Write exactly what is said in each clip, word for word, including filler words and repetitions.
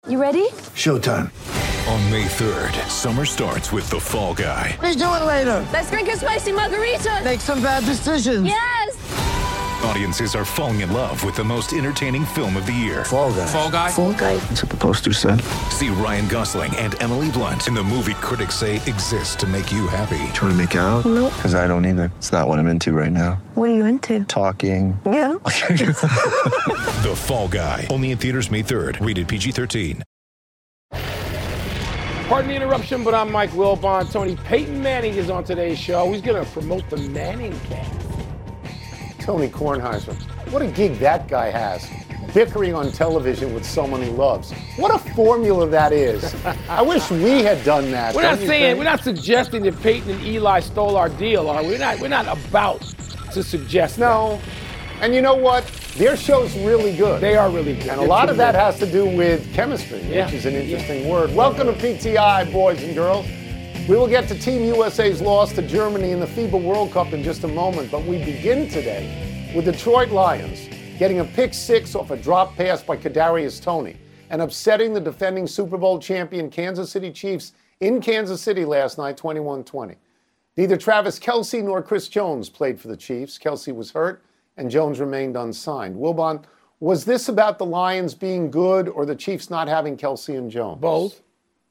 You ready? Showtime. On May third, summer starts with The Fall Guy. Let's do it later. Let's drink a spicy margarita. Make some bad decisions. Yes! Audiences are falling in love with the most entertaining film of the year. Fall Guy. Fall Guy? Fall guy. That's what the poster said. See Ryan Gosling and Emily Blunt in the movie critics say exists to make you happy. Trying to make it out? Nope. Because I don't either. It's not what I'm into right now. What are you into? Talking. Yeah. The Fall Guy. Only in theaters May third. Rated P G thirteen. Pardon the interruption, but I'm Mike Wilbon. Tony Peyton Manning is on today's show. He's going to promote the Manning cast. Tony Kornheiser. What a gig that guy has. Bickering on television with someone he loves. What a formula that is. I wish we had done that. We're not saying, we're not suggesting that Peyton and Eli stole our deal, are we? We're not, we're not about to suggest No. And you know what? Their show's really good. They are really good. And a lot of that has to do with chemistry, Yeah. which is an interesting word. Welcome to P T I, boys and girls. We will get to Team U S A's loss to Germany in the FIBA World Cup in just a moment, but we begin today with Detroit Lions getting a pick six off a drop pass by Kadarius Toney and upsetting the defending Super Bowl champion Kansas City Chiefs in Kansas City last night, twenty-one twenty. Neither Travis Kelce nor Chris Jones played for the Chiefs. Kelce was hurt, and Jones remained unsigned. Wilbon, was this about the Lions being good or the Chiefs not having Kelce and Jones? Both.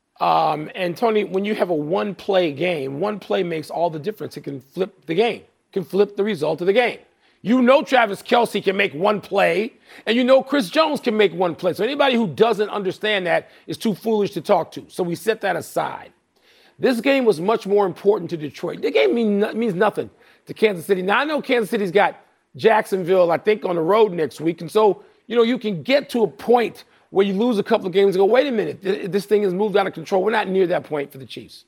Um, and Tony, when you have a one-play game, one play makes all the difference. It can flip the game, can flip the result of the game. You know Travis Kelce can make one play, and you know Chris Jones can make one play. So anybody who doesn't understand that is too foolish to talk to. So we set that aside. This game was much more important to Detroit. The game mean, means nothing to Kansas City. Now, I know Kansas City's got Jacksonville, I think, on the road next week. And so, you know, you can get to a point where you lose a couple of games and go, wait a minute, this thing has moved out of control. We're not near that point for the Chiefs.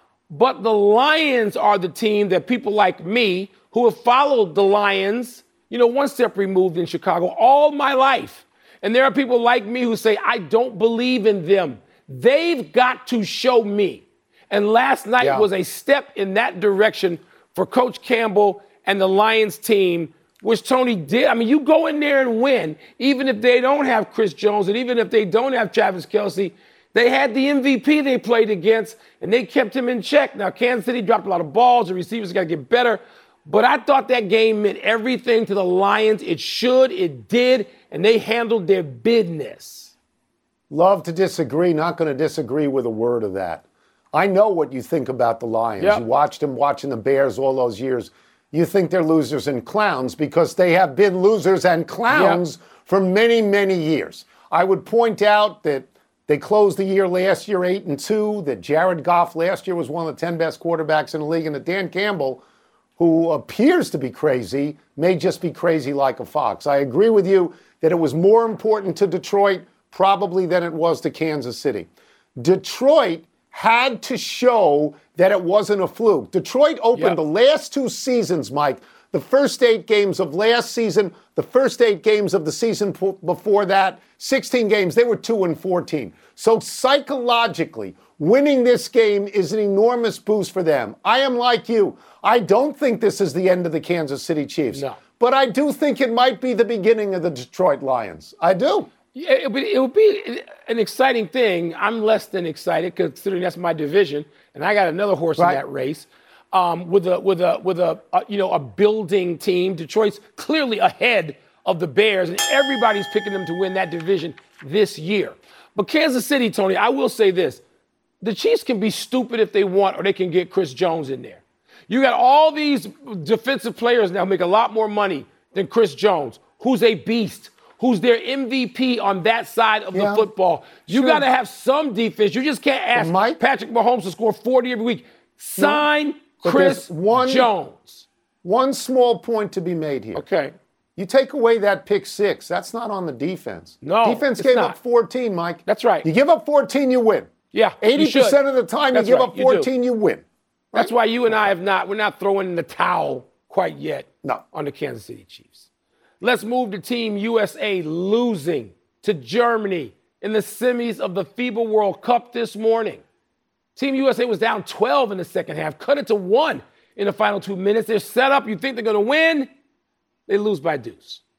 But the Lions are the team that people like me who have followed the Lions, you know, one step removed in Chicago all my life. And there are people like me who say, I don't believe in them. They've got to show me. And last night Yeah. was a step in that direction for Coach Campbell and the Lions team, which Tony did. I mean, you go in there and win, even if they don't have Chris Jones and even if they don't have Travis Kelce. They had the M V P they played against, and they kept him in check. Now, Kansas City dropped a lot of balls. The receivers got to get better. But I thought that game meant everything to the Lions. It should, it did, and they handled their business. Love to disagree, not going to disagree with a word of that. I know what you think about the Lions. Yep. You watched them watching the Bears all those years. You think they're losers and clowns because they have been losers and clowns Yep. for many, many years. I would point out that they closed the year last year eight and two, that Jared Goff last year was one of the ten best quarterbacks in the league, and that Dan Campbell, who appears to be crazy, may just be crazy like a fox. I agree with you that it was more important to Detroit probably than it was to Kansas City. Detroit had to show that it wasn't a fluke. Detroit opened Yep. the last two seasons, Mike, the first eight games of last season, the first eight games of the season p- before that, sixteen games, they were two and fourteen. So psychologically, winning this game is an enormous boost for them. I am like you. I don't think this is the end of the Kansas City Chiefs. No. But I do think it might be the beginning of the Detroit Lions. I do. Yeah, it would, it would be an exciting thing. I'm less than excited considering that's my division, and I got another horse Right. in that race. Um, with a with a with a, a you know a building team, Detroit's clearly ahead of the Bears, and everybody's picking them to win that division this year. But Kansas City, Tony, I will say this: the Chiefs can be stupid if they want, or they can get Chris Jones in there. You got all these defensive players now who make a lot more money than Chris Jones, who's a beast, who's their M V P on that side of Yeah, the football. You sure. got to have some defense. You just can't ask Mike? Patrick Mahomes to score forty every week. Sign But Chris there's one- Jones. One small point to be made here. Okay. You take away that pick six, that's not on the defense. No, Defense it's gave not. up fourteen, Mike. That's right. You give up fourteen, you win. Yeah, you eighty percent should. of the time That's you give right, up you do. fourteen, you, win. That's why you and I have not, we're not throwing in the towel quite yet No. on the Kansas City Chiefs. Let's move to Team U S A losing to Germany in the semis of the FIBA World Cup this morning. Team U S A was down twelve in the second half, cut it to one in the final two minutes. They're set up. You think they're going to win? They lose by a deuce.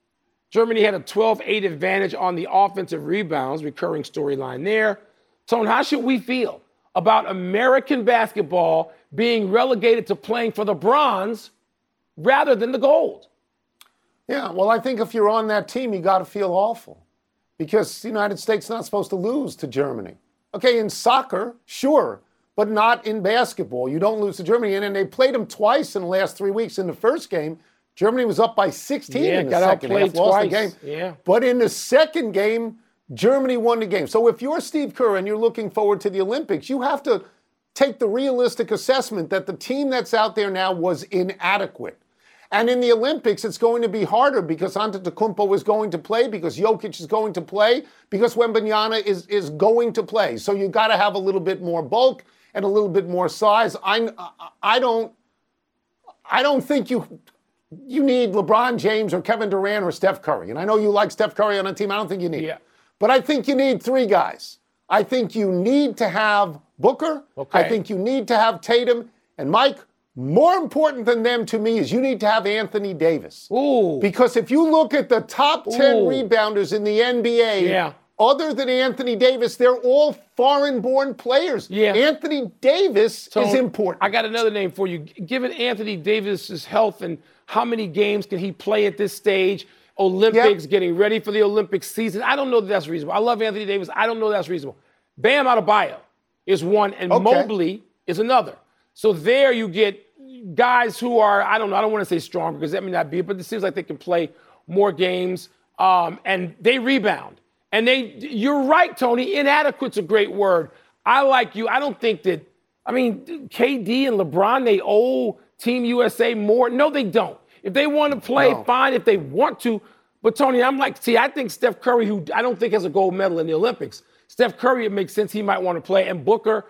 Germany had a twelve eight advantage on the offensive rebounds, recurring storyline there. Tone, how should we feel about American basketball being relegated to playing for the bronze rather than the gold? Yeah, well, I think if you're on that team, you got to feel awful because the United States is not supposed to lose to Germany. Okay, in soccer, sure, but not in basketball. You don't lose to Germany. And then they played them twice in the last three weeks. In the first game, Germany was up by sixteen yeah, in the got second half, twice. lost the game. Yeah. But in the second game, Germany won the game. So if you're Steve Kerr and you're looking forward to the Olympics, you have to take the realistic assessment that the team that's out there now was inadequate. And in the Olympics, it's going to be harder because Antetokounmpo is going to play, because Jokic is going to play, because Wembanyama is, is going to play. So you got to have a little bit more bulk and a little bit more size. I, I don't, I don't think you, you need LeBron James or Kevin Durant or Steph Curry. And I know you like Steph Curry on a team. I don't think you need yeah. it. But I think you need three guys. I think you need to have Booker. Okay. I think you need to have Tatum. And Mike, more important than them to me is you need to have Anthony Davis. Ooh. Because if you look at the top ten Ooh. rebounders in the N B A, yeah. other than Anthony Davis, they're all foreign-born players. Yeah. Anthony Davis so is important. I got another name for you. Given Anthony Davis's health and how many games can he play at this stage, Olympics, yep. getting ready for the Olympic season, I don't know that that's reasonable. I love Anthony Davis. I don't know that's reasonable. Bam Adebayo is one, and okay. Mobley is another. So there you get guys who are, I don't know, I don't want to say strong because that may not be, but it seems like they can play more games, um, and they rebound. And they, you're right, Tony, inadequate's a great word. I like you. I don't think that, I mean, K D and LeBron, they owe Team U S A more. No, they don't. If they want to play, no. fine. If they want to. But, Tony, I'm like, see, I think Steph Curry, who I don't think has a gold medal in the Olympics, Steph Curry, it makes sense he might want to play, and Booker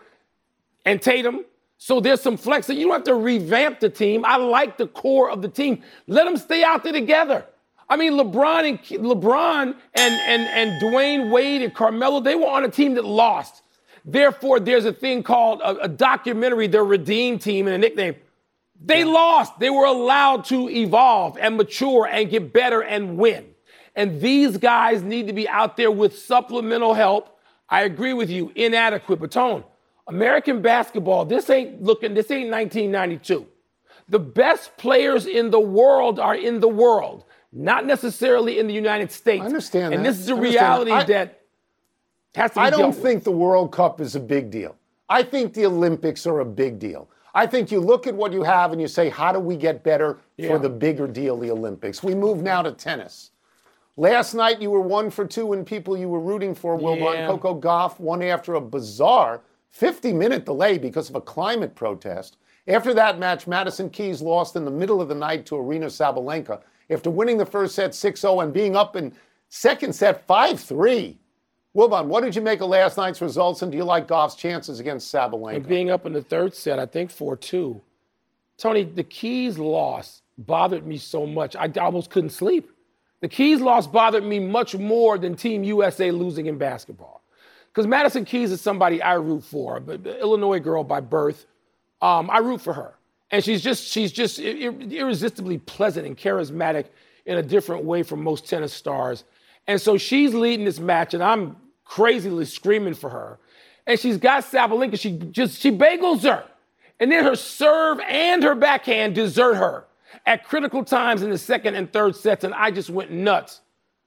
and Tatum. So there's some flex. You don't have to revamp the team. I like the core of the team. Let them stay out there together. I mean, LeBron and LeBron and, and, and Dwayne Wade and Carmelo, they were on a team that lost. Therefore, there's a thing called a, a documentary, their Redeem Team, and a nickname. They lost. They were allowed to evolve and mature and get better and win. And these guys need to be out there with supplemental help. I agree with you, inadequate. But Tone, American basketball, this ain't looking, this ain't nineteen ninety-two. The best players in the world are in the world, not necessarily in the United States. I understand and that. this is a reality I, that has to be I don't dealt think with. the World Cup is a big deal. I think the Olympics are a big deal. I think you look at what you have and you say, how do we get better yeah. for the bigger deal, the Olympics? We move now to tennis. Last night you were one for two in people you were rooting for, Wilbon. Yeah. Coco Gauff won after a bizarre fifty-minute delay because of a climate protest. After that match, Madison Keys lost in the middle of the night to Aryna Sabalenka after winning the first set six oh and being up in second set five three. Wilbon, what did you make of last night's results, and do you like Gauff's chances against Sabalenka? And being up in the third set, I think four two. Tony, the Keys loss bothered me so much, I almost couldn't sleep. The Keys loss bothered me much more than Team U S A losing in basketball. Because Madison Keys is somebody I root for, but the Illinois girl by birth. Um, I root for her. And she's just she's just ir- irresistibly pleasant and charismatic in a different way from most tennis stars. And so she's leading this match, and I'm crazily screaming for her. And she's got Sabalenka. She just she bagels her. And then her serve and her backhand desert her at critical times in the second and third sets, and I just went nuts.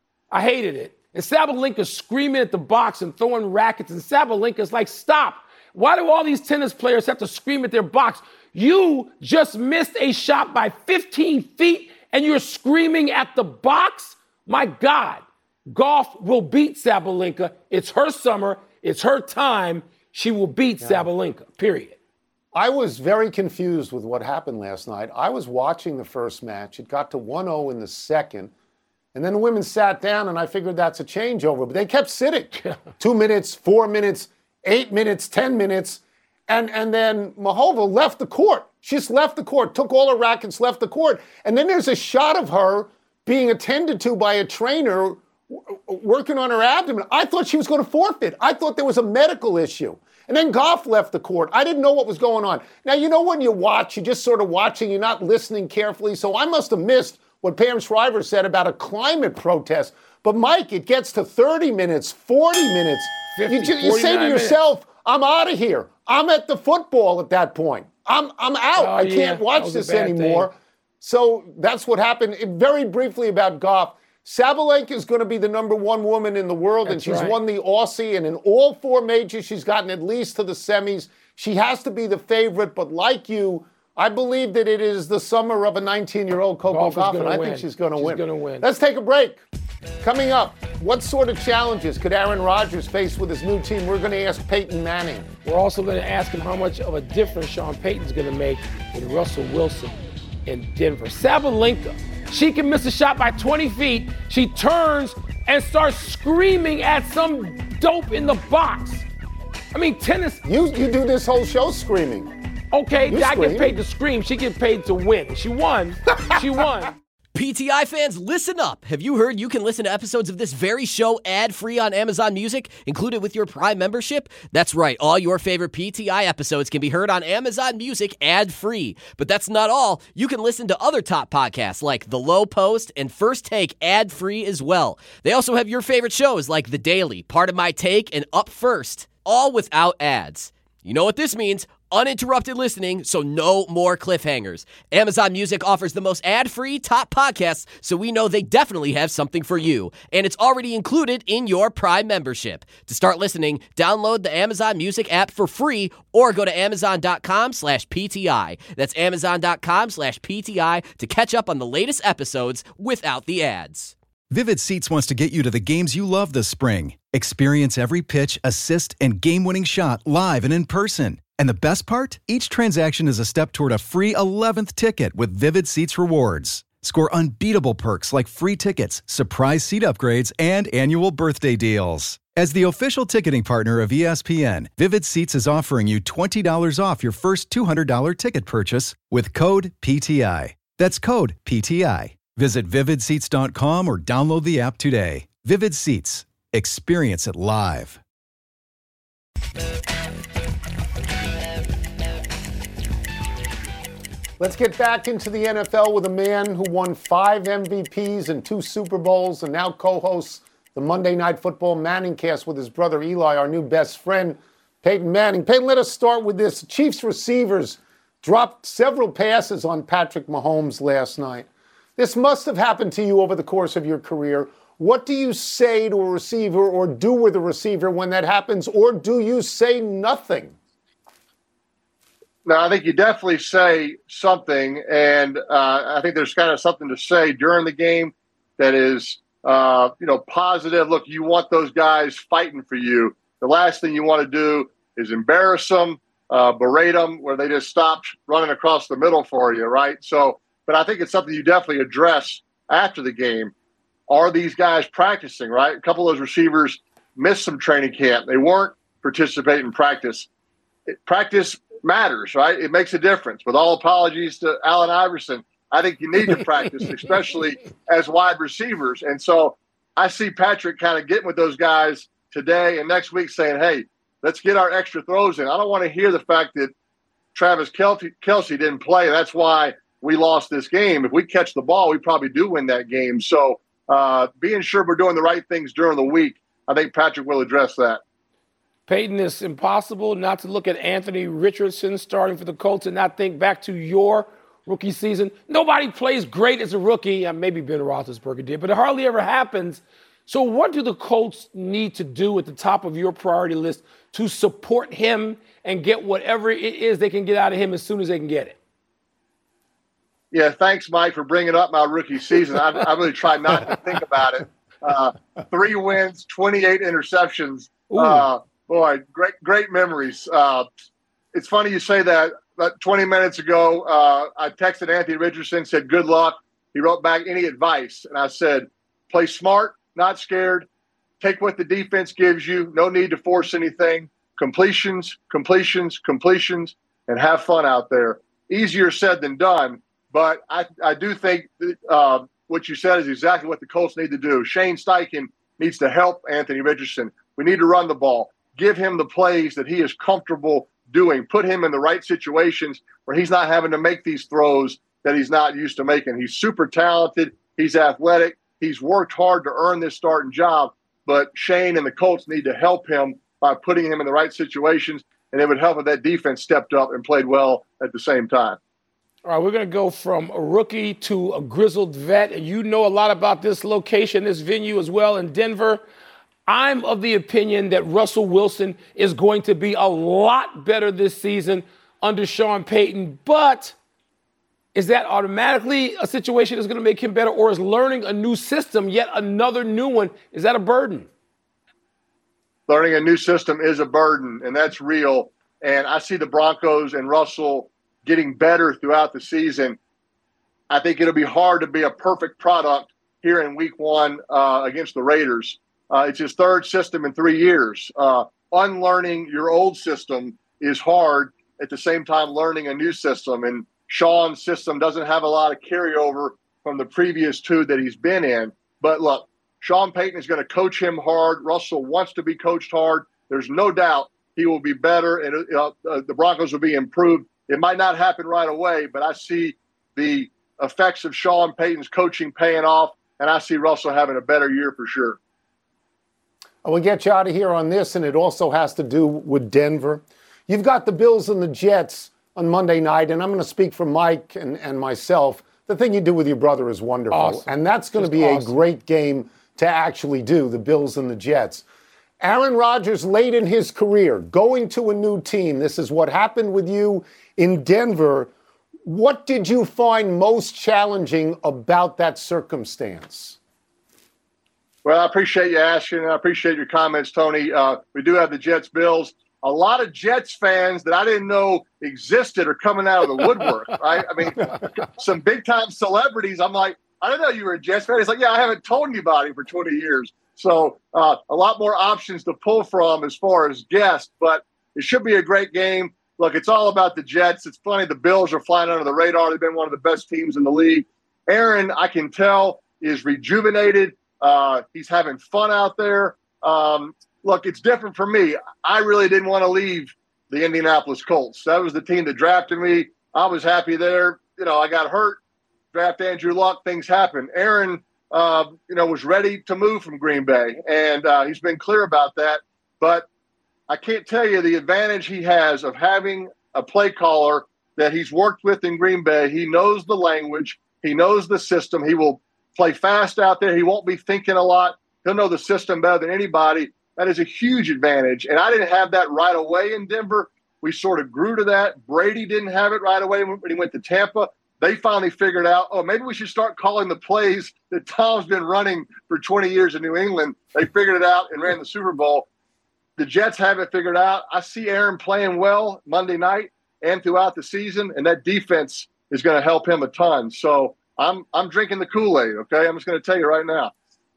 I hated it. And Sabalenka's screaming at the box and throwing rackets, and Sabalenka's like, stop. Why do all these tennis players have to scream at their box? You just missed a shot by fifteen feet, and you're screaming at the box? My God. Gauff will beat Sabalenka. It's her summer. It's her time. She will beat yeah. Sabalenka, period. I was very confused with what happened last night. I was watching the first match. It got to one oh in the second. And then the women sat down, and I figured that's a changeover. But they kept sitting. Two minutes, four minutes, eight minutes, ten minutes. And, and then Mahova left the court. She just left the court, took all her rackets, left the court. And then there's a shot of her being attended to by a trainer working on her abdomen. I thought she was going to forfeit. I thought there was a medical issue. And then Gauff left the court. I didn't know what was going on. Now, you know when you watch, you're just sort of watching, you're not listening carefully. So I must have missed what Pam Shriver said about a climate protest. But, Mike, it gets to thirty minutes, forty minutes. fifty, you, you say to yourself, minutes. I'm out of here. I'm at the football at that point. I'm I'm out. Oh, I yeah. can't watch this anymore. Thing. So that's what happened. Very briefly about Goff. Sabalenka is going to be the number one woman in the world, That's and she's right. won the Aussie, and in all four majors, she's gotten at least to the semis. She has to be the favorite, but like you, I believe that it is the summer of a nineteen-year-old Coco Gauff, and I win. think she's going to win. She's going to win. Let's take a break. Coming up, what sort of challenges could Aaron Rodgers face with his new team? We're going to ask Peyton Manning. We're also going to ask him how much of a difference Sean Payton's going to make with Russell Wilson in Denver. Sabalenka, she can miss a shot by twenty feet. She turns and starts screaming at some dope in the box. I mean, tennis. You you do this whole show screaming. Okay, You I scream. get paid to scream. She get paid to win. She won. She won. P T I fans, listen up. Have you heard you can listen to episodes of this very show ad-free on Amazon Music, included with your Prime membership? That's right. All your favorite P T I episodes can be heard on Amazon Music ad-free. But that's not all. You can listen to other top podcasts like The Low Post and First Take ad-free as well. They also have your favorite shows like The Daily, Part of My Take, and Up First, all without ads. You know what this means? Uninterrupted listening, so no more cliffhangers. Amazon Music offers the most ad-free top podcasts, so we know they definitely have something for you. And it's already included in your Prime membership. To start listening, download the Amazon Music app for free or go to amazon.com slash PTI. That's amazon.com slash PTI to catch up on the latest episodes without the ads. Vivid Seats wants to get you to the games you love this spring. Experience every pitch, assist, and game-winning shot live and in person. And the best part? Each transaction is a step toward a free eleventh ticket with Vivid Seats rewards. Score unbeatable perks like free tickets, surprise seat upgrades, and annual birthday deals. As the official ticketing partner of E S P N, Vivid Seats is offering you twenty dollars off your first two hundred dollars ticket purchase with code P T I. That's code P T I. Visit vivid seats dot com or download the app today. Vivid Seats. Experience it live. Let's get back into the N F L with a man who won five M V Ps and two Super Bowls and now co-hosts the Monday Night Football Manningcast with his brother Eli, our new best friend, Peyton Manning. Peyton, let us start with this. Chiefs receivers dropped several passes on Patrick Mahomes last night. This must have happened to you over the course of your career. What do you say to a receiver or do with a receiver when that happens, or do you say nothing? No, I think you definitely say something, and uh, I think there's kind of something to say during the game that is, uh, you know, positive. Look, you want those guys fighting for you. The last thing you want to do is embarrass them, uh, berate them, where they just stopped running across the middle for you, right? So, but I think it's something you definitely address after the game. Are these guys practicing, right? A couple of those receivers missed some training camp. They weren't participating in practice. Practice matters, right? It makes a difference. With all apologies to Allen Iverson, I think you need to practice, especially as wide receivers. And so I see Patrick kind of getting with those guys today and next week saying, hey, let's get our extra throws in. I don't want to hear the fact that Travis Kelce, Kelce didn't play. That's why we lost this game. If we catch the ball, we probably do win that game. So uh, being sure we're doing the right things during the week, I think Patrick will address that. Peyton, it's impossible not to look at Anthony Richardson starting for the Colts and not think back to your rookie season. Nobody plays great as a rookie. Uh, maybe Ben Roethlisberger did, but it hardly ever happens. So what do the Colts need to do at the top of your priority list to support him and get whatever it is they can get out of him as soon as they can get it? Yeah, thanks, Mike, for bringing up my rookie season. I, I really tried not to think about it. Uh, three wins, twenty-eight interceptions. Uh, boy, great, great memories. Uh, it's funny you say that. About twenty minutes ago, uh, I texted Anthony Richardson, said, good luck. He wrote back, any advice? And I said, play smart, not scared. Take what the defense gives you. No need to force anything. Completions, completions, completions, and have fun out there. Easier said than done. But I, I do think that, uh, what you said is exactly what the Colts need to do. Shane Steichen needs to help Anthony Richardson. We need to run the ball. Give him the plays that he is comfortable doing. Put him in the right situations where he's not having to make these throws that he's not used to making. He's super talented. He's athletic. He's worked hard to earn this starting job. But Shane and the Colts need to help him by putting him in the right situations, and it would help if that defense stepped up and played well at the same time. All right, we're going to go from a rookie to a grizzled vet, and you know a lot about this location, this venue as well in Denver. I'm of the opinion that Russell Wilson is going to be a lot better this season under Sean Payton, but is that automatically a situation that's going to make him better, or is learning a new system, yet another new one, is that a burden? Learning a new system is a burden, and that's real. And I see the Broncos and Russell getting better throughout the season. I think it'll be hard to be a perfect product here in week one uh, against the Raiders. Uh, it's his third system in three years. Uh, unlearning your old system is hard, at the same time learning a new system. And Sean's system doesn't have a lot of carryover from the previous two that he's been in. But look, Sean Payton is going to coach him hard. Russell wants to be coached hard. There's no doubt he will be better, and uh, uh, the Broncos will be improved. It might not happen right away, but I see the effects of Sean Payton's coaching paying off, and I see Russell having a better year for sure. I will get you out of here on this, and it also has to do with Denver. You've got the Bills and the Jets on Monday night, and I'm going to speak for Mike and, and myself. The thing you do with your brother is wonderful, awesome. And that's going to be awesome. a great game to actually do, the Bills and the Jets. Aaron Rodgers, late in his career, going to a new team. This is what happened with you in Denver. What did you find most challenging about that circumstance? Well, I appreciate you asking, and I appreciate your comments, Tony. Uh, we do have the Jets-Bills. A lot of Jets fans that I didn't know existed are coming out of the woodwork, right? I mean, some big-time celebrities, I'm like, I didn't know you were a Jets fan. He's like, yeah, I haven't told anybody for twenty years. So uh, a lot more options to pull from as far as guests, but it should be a great game. Look, it's all about the Jets. It's funny, the Bills are flying under the radar. They've been one of the best teams in the league. Aaron, I can tell, is rejuvenated. Uh, he's having fun out there. Um, look, it's different for me. I really didn't want to leave the Indianapolis Colts. That was the team that drafted me. I was happy there. You know, I got hurt. Draft Andrew Luck, things happen. Aaron, uh, you know, was ready to move from Green Bay, and uh, he's been clear about that. But I can't tell you the advantage he has of having a play caller that he's worked with in Green Bay. He knows the language. He knows the system. He will play fast out there. He won't be thinking a lot. He'll know the system better than anybody. That is a huge advantage. And I didn't have that right away in Denver. We sort of grew to that. Brady didn't have it right away when he went to Tampa. They finally figured out, oh, maybe we should start calling the plays that Tom's been running for twenty years in New England. They figured it out and ran the Super Bowl. The Jets have it figured out. I see Aaron playing well Monday night and throughout the season, and that defense is going to help him a ton. So I'm I'm drinking the Kool-Aid, okay? I'm just going to tell you right now.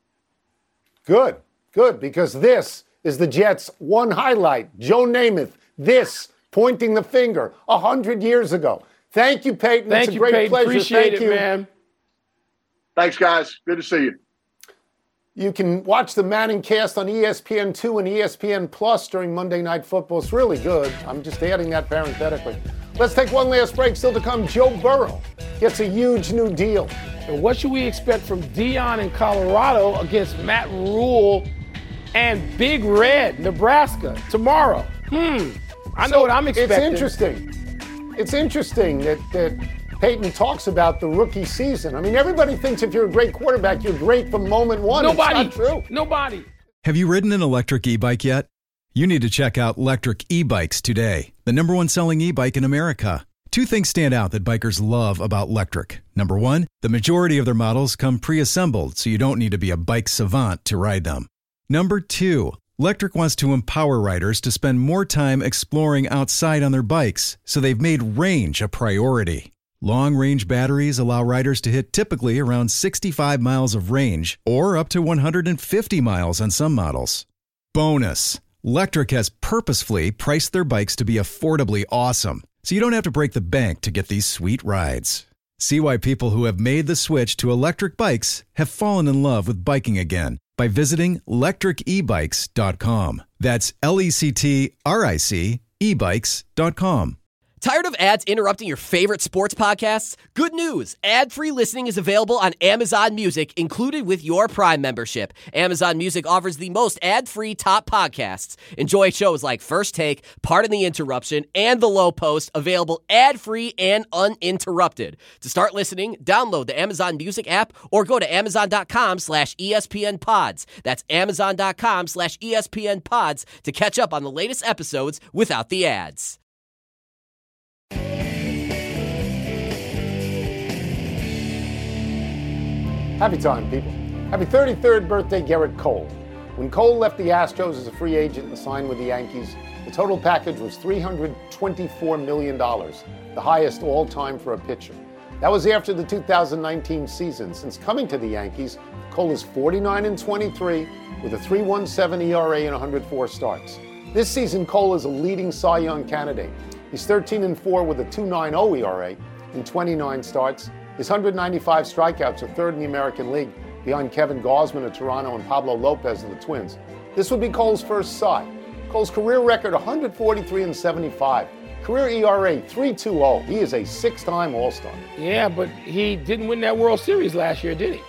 Good, good, because this is the Jets' one highlight. Joe Namath, this, pointing the finger one hundred years ago. Thank you, Peyton. Thank it's you, a great Peyton. pleasure. Appreciate Thank it, you. man. Thanks, guys. Good to see you. You can watch the Manning cast on E S P N two and E S P N Plus during Monday Night Football. It's really good. I'm just adding that parenthetically. Let's take one last break. Still to come, Joe Burrow gets a huge new deal. And what should we expect from Deion in Colorado against Matt Rule and Big Red, Nebraska, tomorrow? Hmm. I know So what I'm expecting. It's interesting. It's interesting that, that Peyton talks about the rookie season. I mean, everybody thinks if you're a great quarterback, you're great from moment one. Nobody. It's not true. Nobody. Have you ridden an electric e-bike yet? You need to check out Lectric E-Bikes today, the number one selling e-bike in America. Two things stand out that bikers love about Lectric. Number one, the majority of their models come pre-assembled, so you don't need to be a bike savant to ride them. Number two, Lectric wants to empower riders to spend more time exploring outside on their bikes, so they've made range a priority. Long-range batteries allow riders to hit typically around sixty-five miles of range, or up to one hundred fifty miles on some models. Bonus, Lectric has purposefully priced their bikes to be affordably awesome, so you don't have to break the bank to get these sweet rides. See why people who have made the switch to electric bikes have fallen in love with biking again by visiting lectric e bikes dot com. That's L E C T R I C e bikes dot com. Tired of ads interrupting your favorite sports podcasts? Good news! Ad-free listening is available on Amazon Music, included with your Prime membership. Amazon Music offers the most ad-free top podcasts. Enjoy shows like First Take, Pardon the Interruption, and The Low Post, available ad-free and uninterrupted. To start listening, download the Amazon Music app or go to amazon.com slash ESPN pods. That's amazon.com slash ESPN pods to catch up on the latest episodes without the ads. Happy time, people. Happy thirty-third birthday, Gerrit Cole. When Cole left the Astros as a free agent and signed with the Yankees, the total package was three hundred twenty-four million dollars, the highest all time for a pitcher. That was after the two thousand nineteen season. Since coming to the Yankees, Cole is forty-nine and twenty-three with a three point one seven E R A and one hundred four starts. This season, Cole is a leading Cy Young candidate. He's thirteen and four with a two point nine oh E R A in twenty-nine starts. His one hundred ninety-five strikeouts are third in the American League, behind Kevin Gausman of Toronto and Pablo Lopez of the Twins. This would be Cole's first Cy. Cole's career record, one forty-three and seventy-five. Career E R A, three point two oh. He is a six-time All-Star. Yeah, but he didn't win that World Series last year, did he?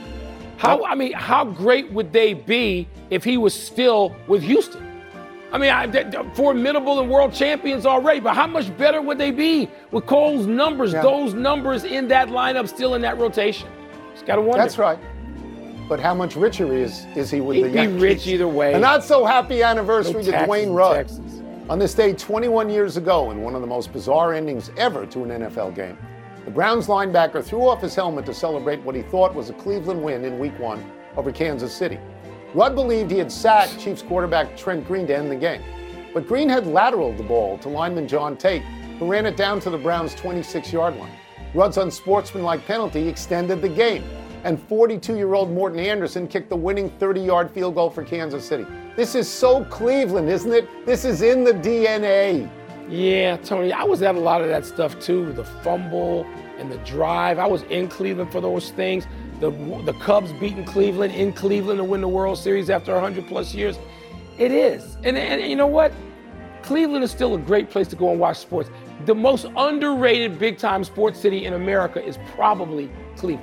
How, I mean, how great would they be if he was still with Houston? I mean, I, they're formidable and world champions already, but how much better would they be with Cole's numbers, yeah. those numbers in that lineup, still in that rotation? Just got to wonder. That's right. But how much richer is, is he with He'd the Yankees? He'd be rich either way. A not-so-happy anniversary no to Dwayne Ruggs. On this day twenty-one years ago, in one of the most bizarre endings ever to an N F L game, the Browns linebacker threw off his helmet to celebrate what he thought was a Cleveland win in Week one over Kansas City. Rudd believed he had sacked Chiefs quarterback Trent Green to end the game. But Green had lateraled the ball to lineman John Tate, who ran it down to the Browns' twenty-six-yard line. Rudd's unsportsmanlike penalty extended the game, and forty-two-year-old Morton Anderson kicked the winning thirty-yard field goal for Kansas City. This is so Cleveland, isn't it? This is in the D N A. Yeah, Tony, I was at a lot of that stuff too, the fumble and the drive. I was in Cleveland for those things. The, the Cubs beating Cleveland in Cleveland to win the World Series after one hundred plus years. It is. And, and you know what? Cleveland is still a great place to go and watch sports. The most underrated big-time sports city in America is probably Cleveland.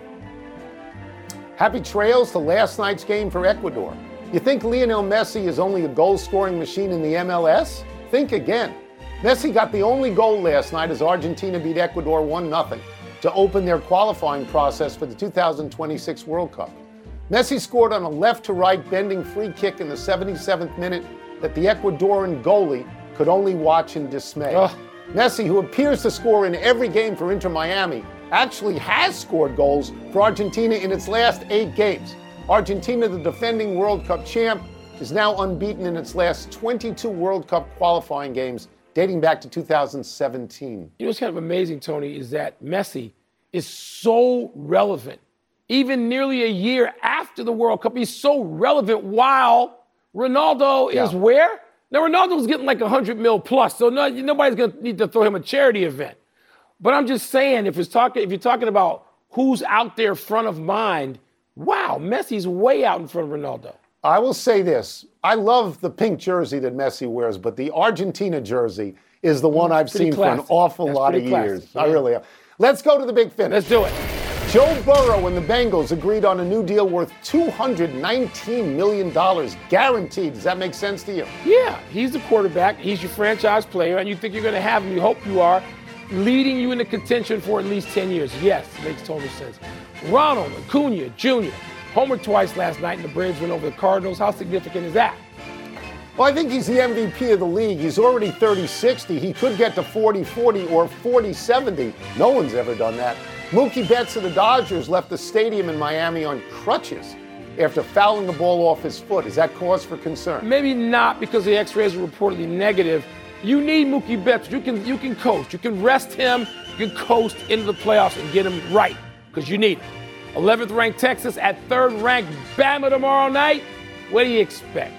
Happy trails to last night's game for Ecuador. You think Lionel Messi is only a goal-scoring machine in the M L S? Think again. Messi got the only goal last night as Argentina beat Ecuador one nothing to open their qualifying process for the two thousand twenty-six World Cup. Messi scored on a left-to-right bending free kick in the seventy-seventh minute that the Ecuadorian goalie could only watch in dismay. Ugh. Messi, who appears to score in every game for Inter Miami, actually has scored goals for Argentina in its last eight games. Argentina, the defending World Cup champ, is now unbeaten in its last twenty-two World Cup qualifying games, dating back to two thousand seventeen. You know what's kind of amazing, Tony, is that Messi is so relevant. Even nearly a year after the World Cup, he's so relevant while Ronaldo yeah. is where? Now, Ronaldo's getting like one hundred mil plus, so no, nobody's going to need to throw him a charity event. But I'm just saying, if, it's talking, if you're talking about who's out there front of mind, wow, Messi's way out in front of Ronaldo. I will say this. I love the pink jersey that Messi wears, but the Argentina jersey is the one I've seen classic. for an awful That's lot of classic. years. Yeah. I really am. Let's go to the big finish. Let's do it. Joe Burrow and the Bengals agreed on a new deal worth two hundred nineteen million dollars guaranteed. Does that make sense to you? Yeah, he's the quarterback. He's your franchise player, and you think you're going to have him. You hope you are, leading you into contention for at least ten years. Yes, makes total sense. Ronald Acuna Junior homered twice last night, and the Braves went over the Cardinals. How significant is that? Well, I think he's the M V P of the league. He's already thirty sixty. He could get to forty forty or forty seventy. No one's ever done that. Mookie Betts of the Dodgers left the stadium in Miami on crutches after fouling the ball off his foot. Is that cause for concern? Maybe not, because the x-rays are reportedly negative. You need Mookie Betts. You can, you can coast. You can rest him. You can coast into the playoffs and get him right, because you need him. eleventh ranked Texas at third ranked Bama tomorrow night. What do you expect?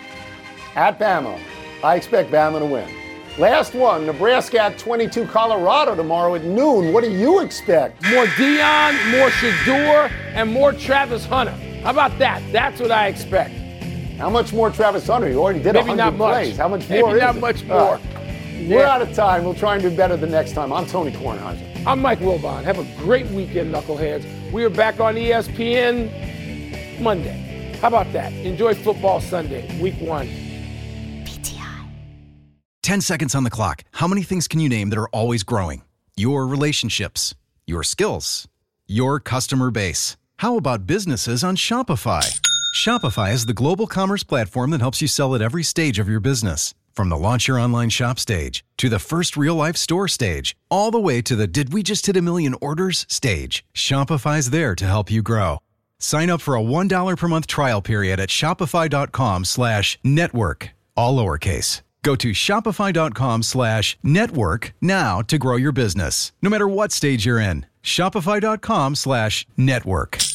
At Bama. I expect Bama to win. Last one, Nebraska at twenty-two Colorado tomorrow at noon. What do you expect? More Dion, more Shador, and more Travis Hunter. How about that? That's what I expect. How much more Travis Hunter? You already did Maybe one not hundred much. plays. How much Maybe more not is much it? more. Uh, We're out of time. We'll try and do better the next time. I'm Tony Kornheiser. I'm Mike Wilbon. Have a great weekend, knuckleheads. We are back on E S P N Monday. How about that? Enjoy football Sunday, week one. P T I. ten seconds on the clock. How many things can you name that are always growing? Your relationships, your skills, your customer base. How about businesses on Shopify? Shopify is the global commerce platform that helps you sell at every stage of your business. From the launch your online shop stage, to the first real-life store stage, all the way to the did we just hit a million orders stage, Shopify's there to help you grow. Sign up for a one dollar per month trial period at shopify.com slash network, all lowercase. Go to shopify.com slash network now to grow your business, no matter what stage you're in. Shopify.com slash network.